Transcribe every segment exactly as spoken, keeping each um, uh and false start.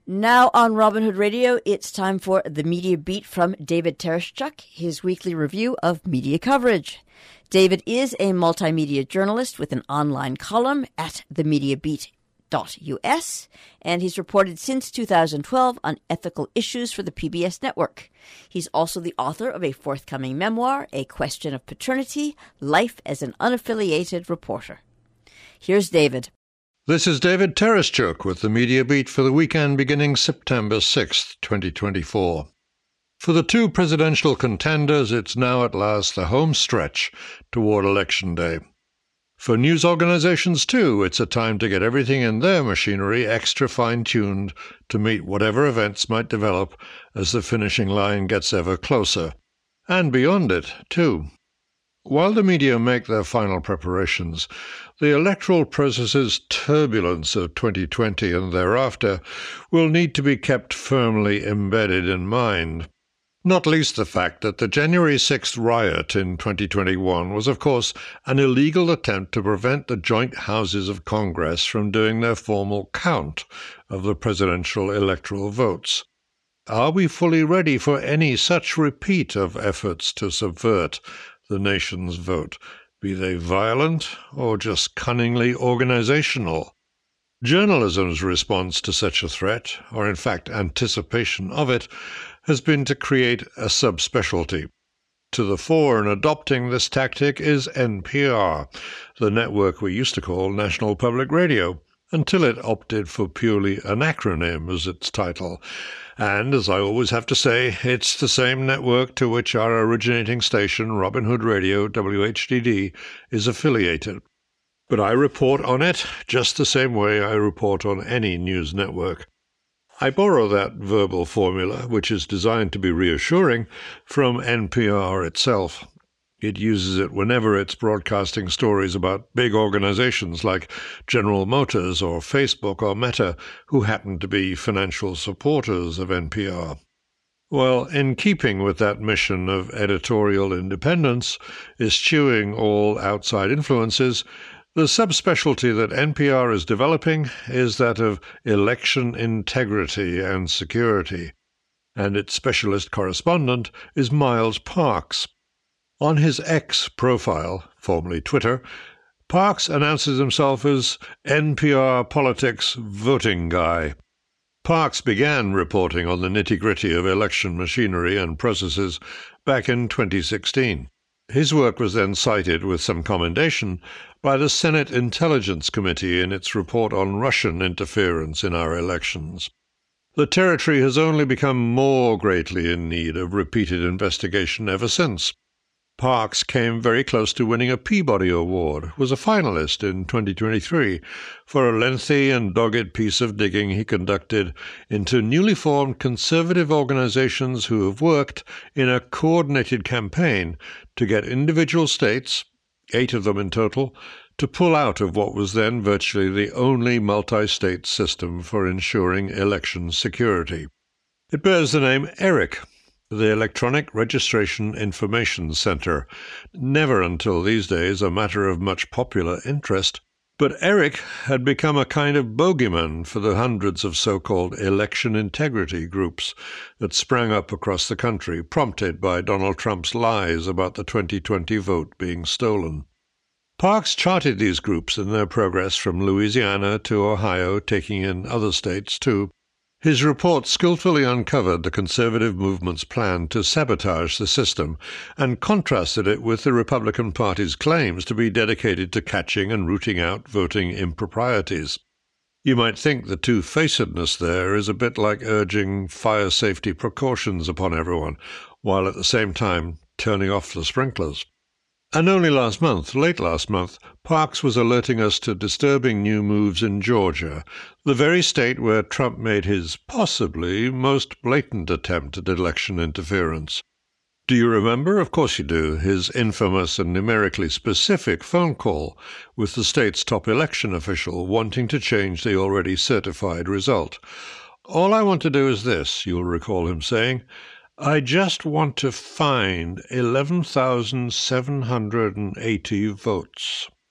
Now on Robin Hood Radio, it's time for the Media Beat from David Tereshchuk, his weekly review of media coverage. David is a multimedia journalist with an online column at the media beat dot U S, and he's reported since two thousand twelve on ethical issues for the P B S network. He's also the author of a forthcoming memoir, A Question of Paternity, Life as an Unaffiliated Reporter. Here's David. This is David Tereshchuk with the Media Beat for the weekend beginning September sixth, twenty twenty-four. For the two presidential contenders, it's now at last the home stretch toward Election Day. For news organizations, too, it's a time to get everything in their machinery extra fine-tuned to meet whatever events might develop as the finishing line gets ever closer. And beyond it, too. While the media make their final preparations, the electoral process's turbulence of twenty twenty and thereafter will need to be kept firmly embedded in mind. Not least the fact that the January sixth riot in twenty twenty-one was, of course, an illegal attempt to prevent the joint houses of Congress from doing their formal count of the presidential electoral votes. Are we fully ready for any such repeat of efforts to subvert the nation's vote, be they violent or just cunningly organizational? Journalism's response to such a threat, or in fact anticipation of it, has been to create a subspecialty. To the fore in adopting this tactic is N P R, the network we used to call National Public Radio, until it opted for purely an acronym as its title. And, as I always have to say, it's the same network to which our originating station, Robin Hood Radio, W H D D, is affiliated. But I report on it just the same way I report on any news network. I borrow that verbal formula, which is designed to be reassuring, from N P R itself. It uses it whenever it's broadcasting stories about big organizations like General Motors or Facebook or Meta, who happen to be financial supporters of N P R. Well, in keeping with that mission of editorial independence, eschewing all outside influences, the subspecialty that N P R is developing is that of election integrity and security, and its specialist correspondent is Miles Parks. On his X profile, formerly Twitter, Parks announces himself as N P R Politics Voting Guy. Parks began reporting on the nitty-gritty of election machinery and processes back in twenty sixteen. His work was then cited with some commendation by the Senate Intelligence Committee in its report on Russian interference in our elections. The territory has only become more greatly in need of repeated investigation ever since. Parks came very close to winning a Peabody Award, was a finalist in twenty twenty-three, for a lengthy and dogged piece of digging he conducted into newly formed conservative organizations who have worked in a coordinated campaign to get individual states, eight of them in total, to pull out of what was then virtually the only multi-state system for ensuring election security. It bears the name ERIC, the Electronic Registration Information Center, never until these days a matter of much popular interest. But ERIC had become a kind of bogeyman for the hundreds of so-called election integrity groups that sprang up across the country, prompted by Donald Trump's lies about the twenty twenty vote being stolen. Parks charted these groups in their progress from Louisiana to Ohio, taking in other states too. His report skillfully uncovered the conservative movement's plan to sabotage the system and contrasted it with the Republican Party's claims to be dedicated to catching and rooting out voting improprieties. You might think the two-facedness there is a bit like urging fire safety precautions upon everyone, while at the same time turning off the sprinklers. And only last month, late last month, Parks was alerting us to disturbing new moves in Georgia, the very state where Trump made his possibly most blatant attempt at election interference. Do you remember? Of course you do, his infamous and numerically specific phone call with the state's top election official wanting to change the already certified result. All I want to do is this, you'll recall him saying. I just want to find eleven thousand seven hundred eighty votes.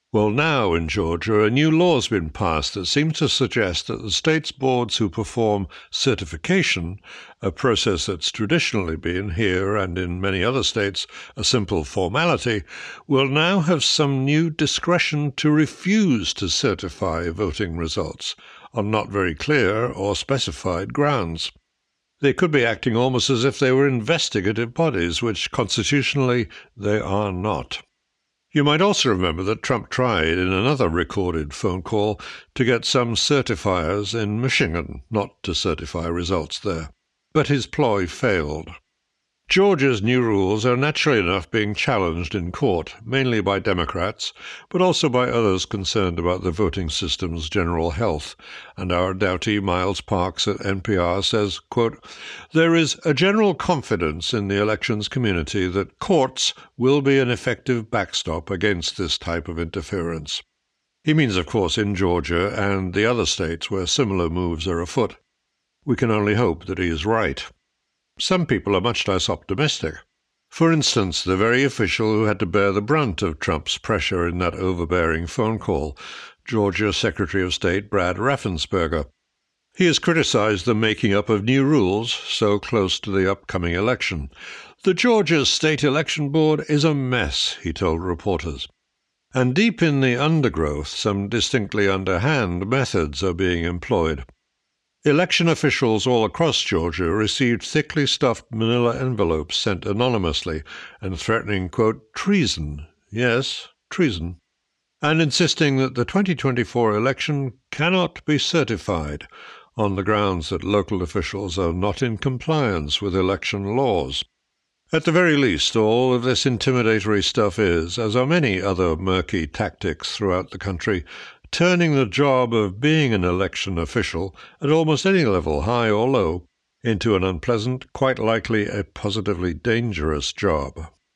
Well, now in Georgia, a new law has been passed that seems to suggest that the state's boards who perform certification, a process that's traditionally been here and in many other states a simple formality, will now have some new discretion to refuse to certify voting results on not very clear or specified grounds. They could be acting almost as if they were investigative bodies, which constitutionally they are not. You might also remember that Trump tried, in another recorded phone call, to get some certifiers in Michigan not to certify results there. But his ploy failed. Georgia's new rules are naturally enough being challenged in court, mainly by Democrats, but also by others concerned about the voting system's general health. And our doughty Miles Parks at N P R says, quote, "There is a general confidence in the elections community that courts will be an effective backstop against this type of interference." He means, of course, in Georgia and the other states where similar moves are afoot. We can only hope that he is right. Some people are much less optimistic. For instance, the very official who had to bear the brunt of Trump's pressure in that overbearing phone call, Georgia Secretary of State Brad Raffensperger. He has criticized the making up of new rules so close to the upcoming election. "The Georgia State Election Board is a mess," he told reporters. And deep in the undergrowth, some distinctly underhand methods are being employed. Election officials all across Georgia received thickly stuffed manila envelopes sent anonymously and threatening, quote, treason, yes, treason, and insisting that the twenty twenty-four election cannot be certified on the grounds that local officials are not in compliance with election laws. At the very least, all of this intimidatory stuff is, as are many other murky tactics throughout the country, turning the job of being an election official at almost any level, high or low, into an unpleasant, quite likely a positively dangerous job.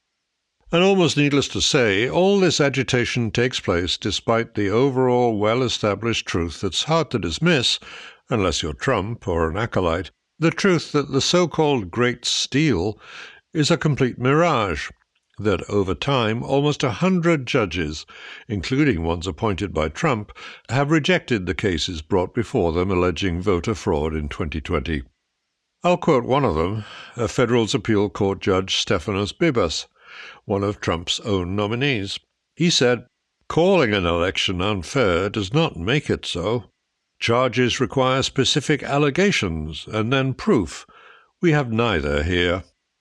And almost needless to say, all this agitation takes place despite the overall well-established truth that's hard to dismiss, unless you're Trump or an acolyte, the truth that the so-called Great Steal is a complete mirage, that over time almost a hundred judges, including ones appointed by Trump, have rejected the cases brought before them alleging voter fraud in twenty twenty. I'll quote one of them, a Federal's Appeal Court Judge Stephanos Bibas, one of Trump's own nominees. He said, "Calling an election unfair does not make it so. Charges require specific allegations and then proof. We have neither here."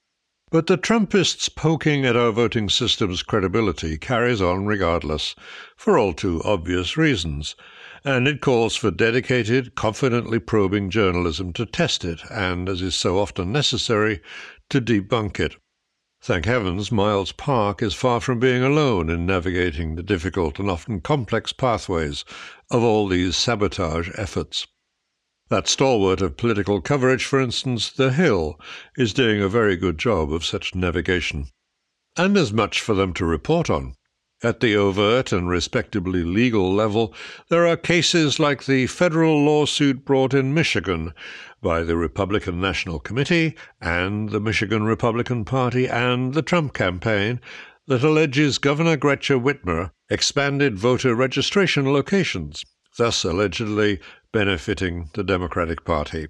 But the Trumpists' poking at our voting system's credibility carries on regardless, for all too obvious reasons, and it calls for dedicated, confidently probing journalism to test it and, as is so often necessary, to debunk it. Thank heavens, Miles Park is far from being alone in navigating the difficult and often complex pathways of all these sabotage efforts. That stalwart of political coverage, for instance, The Hill, is doing a very good job of such navigation. And there's much for them to report on. At the overt and respectably legal level, there are cases like the federal lawsuit brought in Michigan by the Republican National Committee and the Michigan Republican Party and the Trump campaign that alleges Governor Gretchen Whitmer expanded voter registration locations, thus allegedly benefiting the Democratic Party.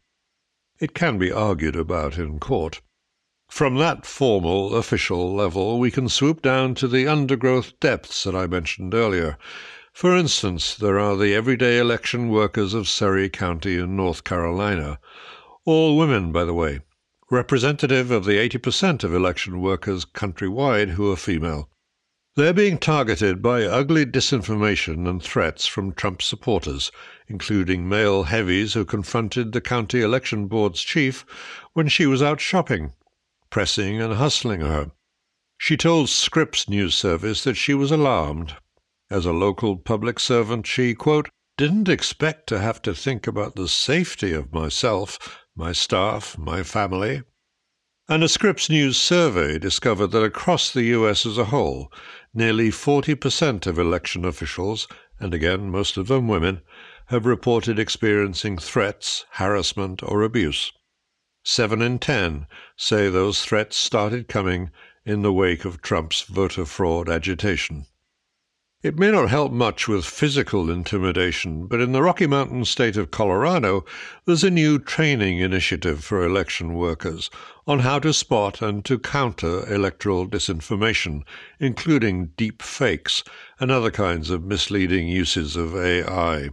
It can be argued about in court. From that formal, official level, we can swoop down to the undergrowth depths that I mentioned earlier. For instance, there are the everyday election workers of Surry County in North Carolina, all women, by the way, representative of the eighty percent of election workers countrywide who are female. They're being targeted by ugly disinformation and threats from Trump supporters, including male heavies who confronted the county election board's chief when she was out shopping, pressing and hustling her. She told Scripps News Service that she was alarmed. As a local public servant, she, quote, "didn't expect to have to think about the safety of myself, my staff, my family." And a Scripps News survey discovered that across the U S as a whole, nearly forty percent of election officials, and again most of them women, have reported experiencing threats, harassment, or abuse. Seven in ten say those threats started coming in the wake of Trump's voter fraud agitation. It may not help much with physical intimidation, but in the Rocky Mountain state of Colorado, there's a new training initiative for election workers on how to spot and to counter electoral disinformation, including deep fakes and other kinds of misleading uses of A I.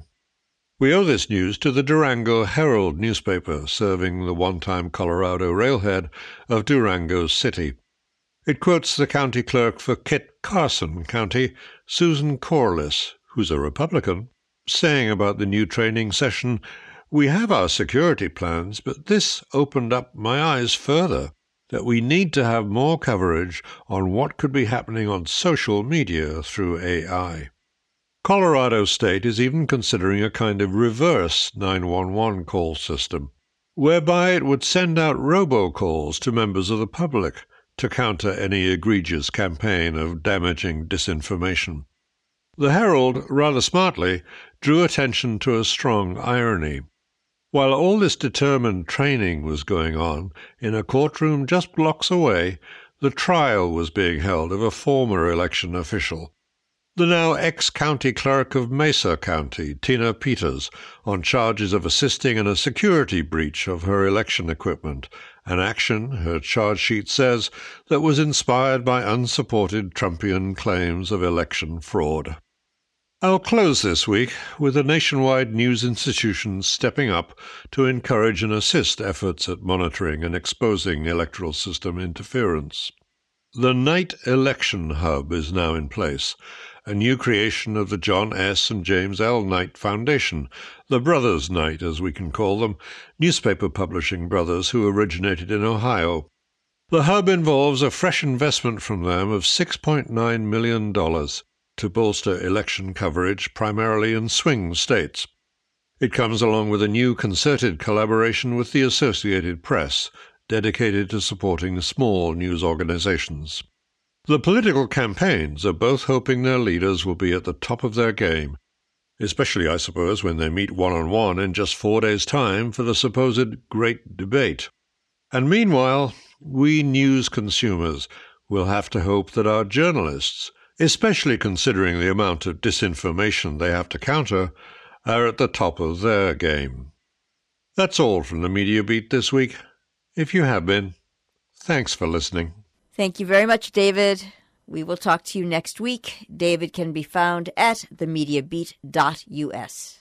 We owe this news to the Durango Herald newspaper, serving the one-time Colorado railhead of Durango City. It quotes the county clerk for Kit Carson County, Susan Corliss, who's a Republican, saying about the new training session, "We have our security plans, but this opened up my eyes further, that we need to have more coverage on what could be happening on social media through A I." Colorado State is even considering a kind of reverse nine one one call system, whereby it would send out robocalls to members of the public to counter any egregious campaign of damaging disinformation. The Herald, rather smartly, drew attention to a strong irony. While all this determined training was going on, in a courtroom just blocks away, the trial was being held of a former election official, the now ex-county clerk of Mesa County, Tina Peters, on charges of assisting in a security breach of her election equipment, an action, her charge sheet says, that was inspired by unsupported Trumpian claims of election fraud. I'll close this week with the nationwide news institutions stepping up to encourage and assist efforts at monitoring and exposing electoral system interference. The Knight Election Hub is now in place, a new creation of the John S. and James L. Knight Foundation, the Brothers Knight, as we can call them, newspaper publishing brothers who originated in Ohio. The hub involves a fresh investment from them of six point nine million dollars to bolster election coverage primarily in swing states. It comes along with a new concerted collaboration with the Associated Press, dedicated to supporting small news organizations. The political campaigns are both hoping their leaders will be at the top of their game, especially, I suppose, when they meet one-on-one in just four days' time for the supposed Great Debate. And meanwhile, we news consumers will have to hope that our journalists, especially considering the amount of disinformation they have to counter, are at the top of their game. That's all from the Media Beat this week. If you have been, thanks for listening. Thank you very much, David. We will talk to you next week. David can be found at the media beat dot U S.